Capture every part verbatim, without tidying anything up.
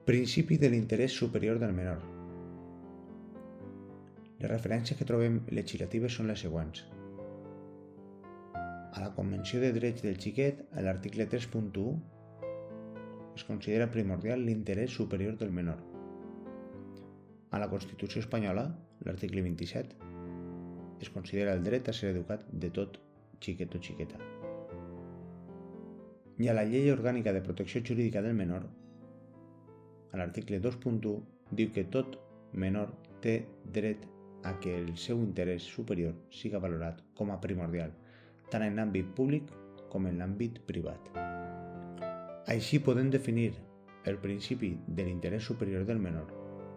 Principi de l'interès superior del menor. Les referències que trobem legislatives són les següents. A la Convenció de Drets del Xiquet, a l'article tres punt u, es considera primordial l'interès superior del menor. A la Constitució espanyola, l'article vint-i-set, es considera el dret a ser educat de tot xiquet o xiqueta. I a la Llei Orgànica de Protecció Jurídica del Menor, a l'article dos punt u, diu que tot menor té dret a que el seu interès superior siga valorat com a primordial, tant en l'àmbit públic com en l'àmbit privat. Així podem definir el principi de l'interès superior del menor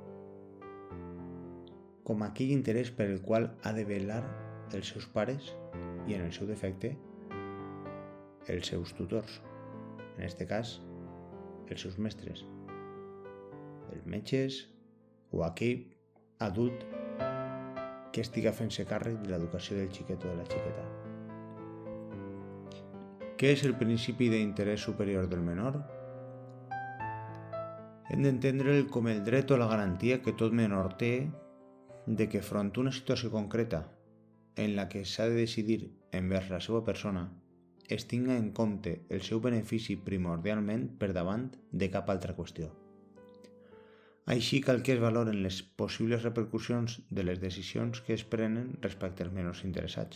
com aquell interès per el qual ha de velar els seus pares i, en el seu defecte, els seus tutors, en aquest cas, els seus mestres, els metges o aquell adult que estiga fent-se càrrec de l'educació del xiquet o de la xiqueta. Què és el principi d'interès superior del menor? Hem d'entendre'l com el dret o la garantia que tot menor té de que front a una situació concreta en la que s'ha de decidir envers la seva persona es tinga en compte el seu benefici primordialment per davant de cap altra qüestió. Així cal que es valoren les possibles repercussions de les decisions que es prenen respecte als menors interessats.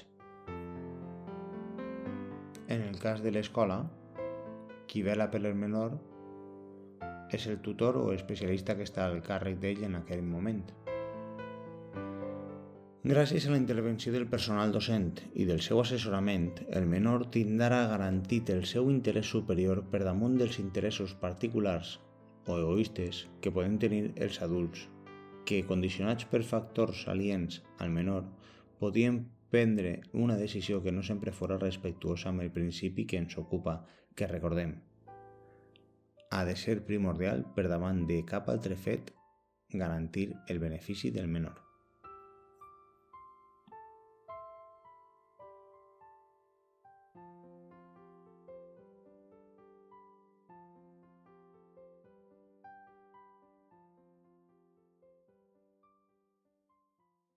En el cas de l'escola, qui vela per el menor és el tutor o especialista que està al càrrec d'ell en aquell moment. Gràcies a la intervenció del personal docent i del seu assessorament, el menor tindrà garantit el seu interès superior per damunt dels interessos particulars o egoistes que poden tenir els adults, que, condicionats per factors aliens al menor, podien prendre una decisió que no sempre fora respectuosa amb el principi que ens ocupa, que recordem, ha de ser primordial per davant de cap altre fet garantir el benefici del menor.